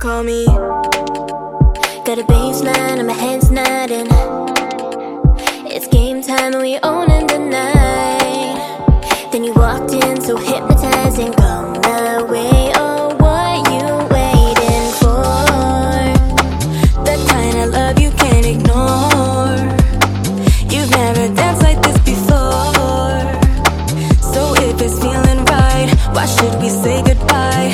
call me. Got a baseline and my head's nodding. It's game time and we own in the night. Then you walked in so hypnotizing. Come my way, oh what you waiting for? The kind of love you can't ignore. You've never danced like this before. So if it's feeling right, why should we say goodbye?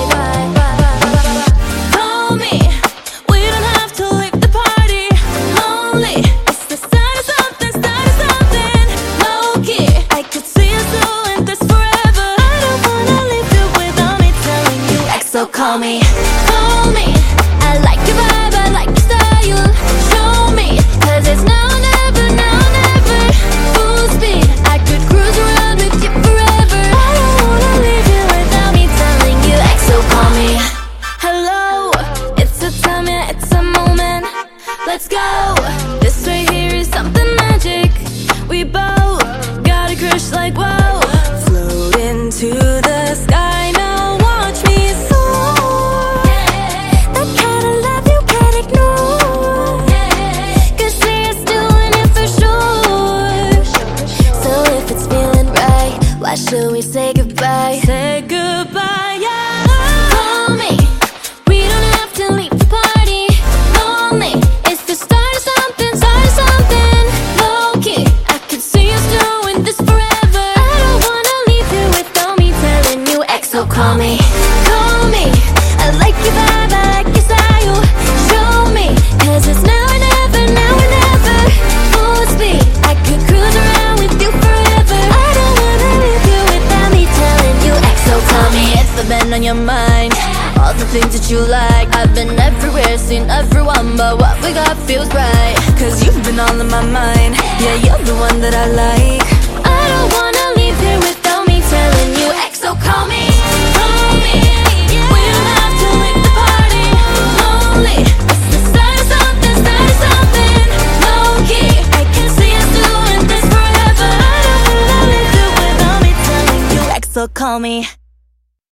Call me. We don't have to leave the party lonely. It's the start of something, low-key. I could see us doing this forever. I don't wanna leave you without me telling you. So call me, call me. I like your vibe, I like your style. Show me, 'cause it's now or never, now or never. Full speed, I could cruise around with you forever. I don't wanna leave you without me telling you. So call me. Hello, it's a time, yeah, it's a moment. Let's go. This right here is something magic. We both got a crush like whoa. Float into the sky, now watch me soar. That kind of love you can't ignore. 'Cause we're doing it for sure. So if it's feeling right, why should we say goodbye? Say goodbye, yeah. Call me. We don't have to leave the party lonely. It's the start of something, low-key. I could see us doing this forever. I don't wanna leave you without me telling you. So call me, call me. I like your vibe, I like your style. Show me, 'cause it's now or never, now or never. Full speed, I could cruise around with you forever. I don't wanna leave you without me telling you. So call me if I've been on your mind. All the things that you like, I've been everywhere, seen everyone, but what we got feels right. 'Cause you've been all in my mind. Yeah, you're the one that I like. I don't wanna leave here without me telling you. So call me, call me. We don't have to leave the party lonely. It's the start of something, low-key. I can see us doing this forever. I don't wanna leave you without me telling you. So call me.